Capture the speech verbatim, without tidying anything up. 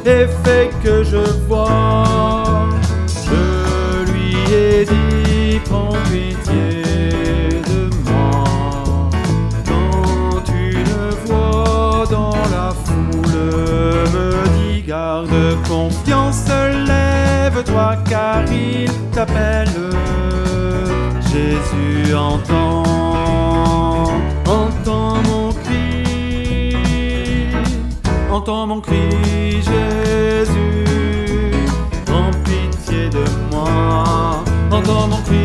et fais que je vois. Je lui ai dit, prends pitié de moi. Quand une voix dans la foule me dit, garde confiance, lève-toi car il t'appelle. Jésus entend, entend mon cri, entend mon cri, Jésus, prends pitié de moi, entends mon cri.